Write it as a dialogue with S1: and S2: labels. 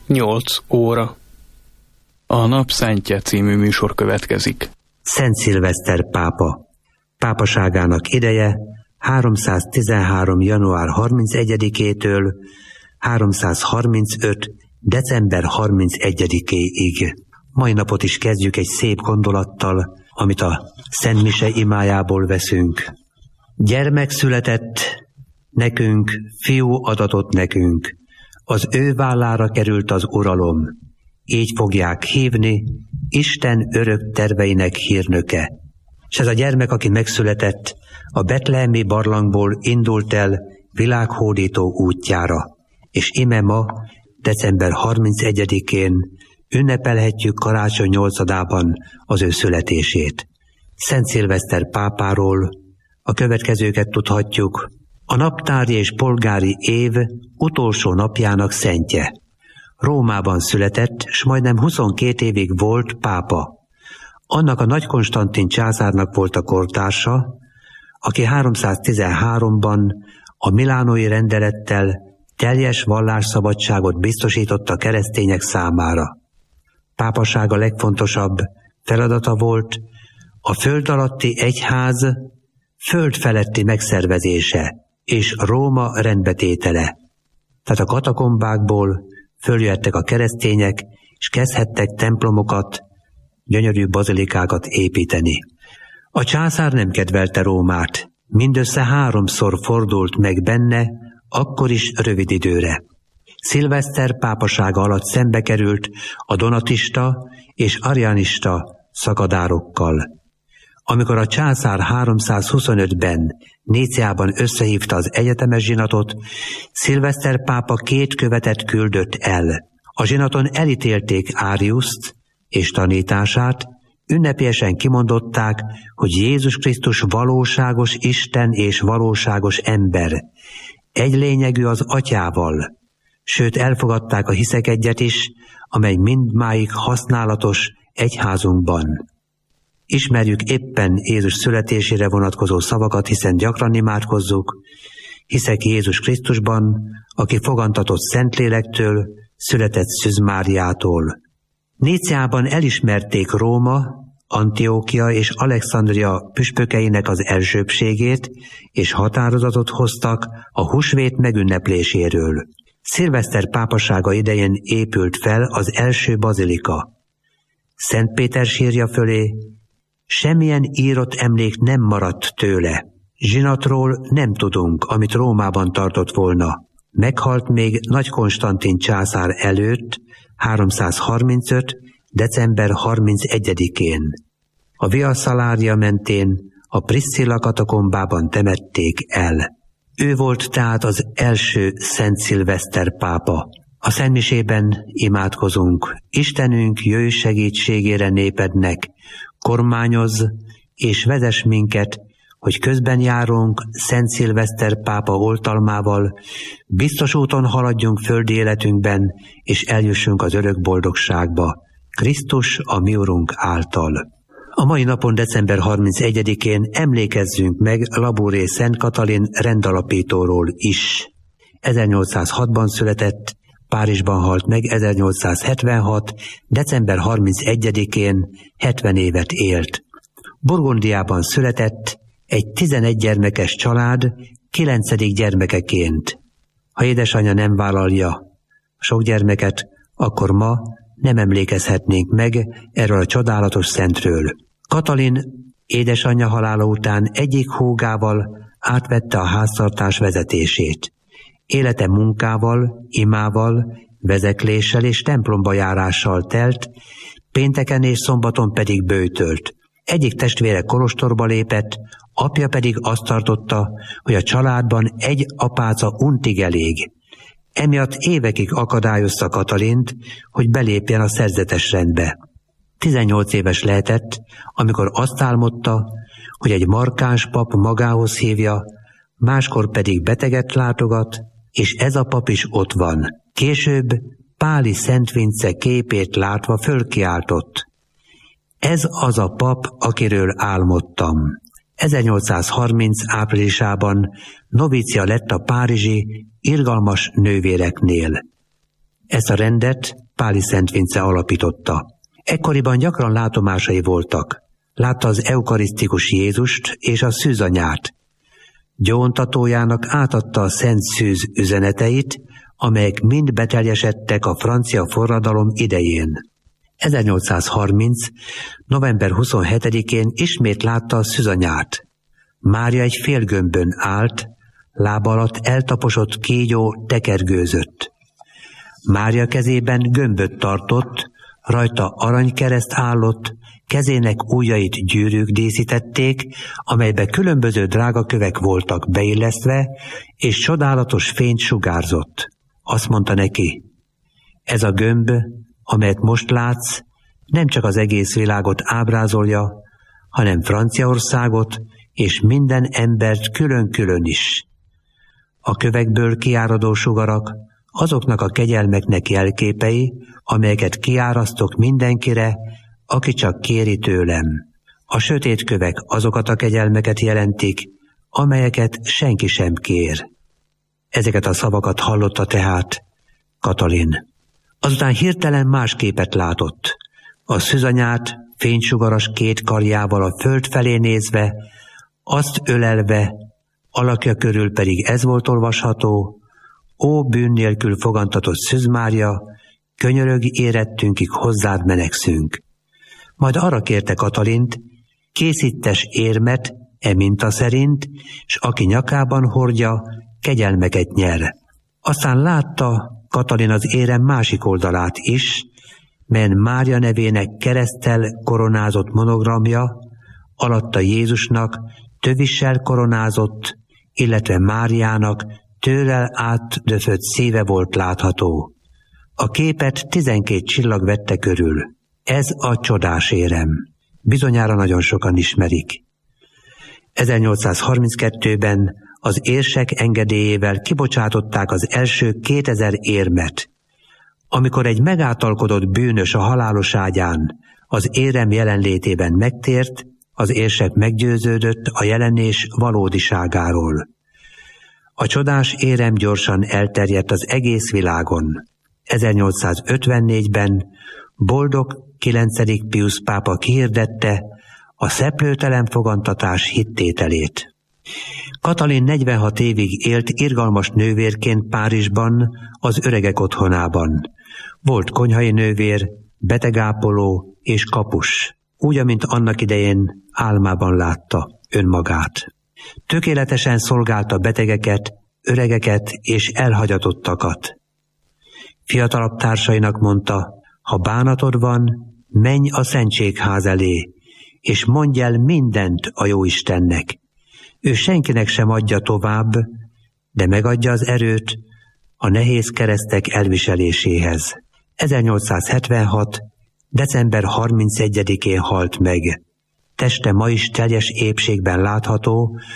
S1: 8 óra. A Napszentje című műsor következik.
S2: Szent Szilveszter pápa. Pápaságának ideje 313. január 31-től 335. december 31-ig. Mai napot is kezdjük egy szép gondolattal, amit a Szent Mise imájából veszünk. Gyermek született nekünk, fiú adatott nekünk, az ő vállára került az uralom. Így fogják hívni, Isten örök terveinek hírnöke. És ez a gyermek, aki megszületett, a betlehemi barlangból indult el világhódító útjára. És ime ma, december 31-én ünnepelhetjük karácsony 8-án az ő születését. Szent Szilveszter pápáról a következőket tudhatjuk. A naptári és polgári év utolsó napjának szentje. Rómában született, s majdnem 22 évig volt pápa. Annak a Nagy Konstantin császárnak volt a kortársa, aki 313-ban a milánói rendelettel teljes vallásszabadságot biztosított a keresztények számára. Pápasága legfontosabb feladata volt a föld alatti egyház föld feletti megszervezése és Róma rendbetétele. Tehát a katakombákból följöttek a keresztények, és kezdhettek templomokat, gyönyörű bazilikákat építeni. A császár nem kedvelte Rómát, mindössze 3-szor fordult meg benne, akkor is rövid időre. Szilveszter pápasága alatt szembe került a donatista és arianista szakadárokkal. Amikor a császár 325-ben Níceában összehívta az egyetemes zsinatot, Szilveszter pápa 2 követet küldött el. A zsinaton elítélték Áriuszt és tanítását, ünnepélyesen kimondották, hogy Jézus Krisztus valóságos Isten és valóságos ember, egy lényegű az Atyával, sőt elfogadták a hiszekegyet is, amely mindmáig használatos egyházunkban. Ismerjük éppen Jézus születésére vonatkozó szavakat, hiszen gyakran imádkozzuk. Hiszek Jézus Krisztusban, aki fogantatott Szentlélektől, született Szűz Máriától. Níceában elismerték Róma, Antiókia és Alexandria püspökeinek az elsőbbségét, és határozatot hoztak a húsvét megünnepléséről. Szilveszter pápasága idején épült fel az első bazilika. Szent Péter sírja fölé semmilyen írott emlék nem maradt tőle. Zsinatról nem tudunk, amit Rómában tartott volna. Meghalt még Nagy Konstantin császár előtt, 335. december 31-én. A Via Salaria mentén a Priscilla katakombában temették el. Ő volt tehát az első Szent Szilveszter pápa. A szentmisében imádkozunk. Istenünk, jöjj segítségére népednek, kormányozz és vezess minket, hogy közben járunk Szent Szilveszter pápa oltalmával, biztos úton haladjunk földi életünkben, és eljussunk az örök boldogságba, Krisztus a mi Urunk által. A mai napon, december 31-én emlékezzünk meg Labouré Szent Katalin rendalapítóról is. 1806-ban született, Párizsban halt meg 1876. december 31-én 70 évet élt. Burgundiában született, egy 11 gyermekes család 9. gyermekeként. Ha édesanyja nem vállalja sok gyermeket, akkor ma nem emlékezhetnénk meg erről a csodálatos szentről. Katalin édesanyja halála után egyik húgával átvette a háztartás vezetését. Élete munkával, imával, vezekléssel és templomba járással telt, pénteken és szombaton pedig böjtölt. Egyik testvére kolostorba lépett, apja pedig azt tartotta, hogy a családban egy apáca untig elég. Emiatt évekig akadályozta Katalint, hogy belépjen a szerzetes rendbe. 18 éves lehetett, amikor azt álmodta, hogy egy markáns pap magához hívja, máskor pedig beteget látogat, és ez a pap is ott van. Később Páli Szent Vince képét látva fölkiáltott: ez az a pap, akiről álmodtam. 1830 áprilisában novícia lett a párizsi irgalmas nővéreknél. Ezt a rendet Páli Szent Vince alapította. Ekkoriban gyakran látomásai voltak. Látta az eukarisztikus Jézust és a szűzanyát. Gyóntatójának átadta a Szent Szűz üzeneteit, amelyek mind beteljesedtek a francia forradalom idején. 1830. november 27-én ismét látta a szűzanyát. Mária egy félgömbön állt, lába alatt eltaposott kígyó tekergőzött. Mária kezében gömböt tartott, rajta aranykereszt állott, kezének ujjait gyűrűk díszítették, amelybe különböző drágakövek voltak beillesztve, és csodálatos fényt sugárzott. Azt mondta neki, ez a gömb, amelyet most látsz, nem csak az egész világot ábrázolja, hanem Franciaországot és minden embert külön-külön is. A kövekből kiáradó sugarak azoknak a kegyelmeknek jelképei, amelyeket kiárasztok mindenkire, aki csak kéri tőlem. A sötét kövek azokat a kegyelmeket jelentik, amelyeket senki sem kér. Ezeket a szavakat hallotta tehát Katalin. Azután hirtelen más képet látott. A szűzanyát fénysugaras két karjával a föld felé nézve, azt ölelve, alakja körül pedig ez volt olvasható: ó bűn nélkül fogantatott Szűz Mária, könyörög érettünkig hozzád menekszünk. Majd arra kérte Katalint, készítes érmet e minta szerint, s aki nyakában hordja, kegyelmeket nyer. Aztán látta Katalin az érem másik oldalát is, melyen Mária nevének kereszttel koronázott monogramja, alatta Jézusnak tövissel koronázott, illetve Máriának tőlel átdöfött szíve volt látható. A képet 12 csillag vette körül. Ez a csodás érem. Bizonyára nagyon sokan ismerik. 1832-ben az érsek engedélyével kibocsátották az első 2000 érmet. Amikor egy megáltalkodott bűnös a halálos ágyán az érem jelenlétében megtért, az érsek meggyőződött a jelenés valódiságáról. A csodás érem gyorsan elterjedt az egész világon. 1854-ben Boldog 9. Piusz pápa kihirdette a szeplőtelen fogantatás hittételét. Katalin 46 évig élt irgalmas nővérként Párizsban, az öregek otthonában. Volt konyhai nővér, betegápoló és kapus, úgy, amint annak idején álmában látta önmagát. Tökéletesen szolgálta betegeket, öregeket és elhagyatottakat. Fiatalabb társainak mondta, ha bánatod van, menj a szentségház elé, és mondj el mindent a Jóistennek. Ő senkinek sem adja tovább, de megadja az erőt a nehéz keresztek elviseléséhez. 1876. december 31-én halt meg. Teste ma is teljes épségben látható,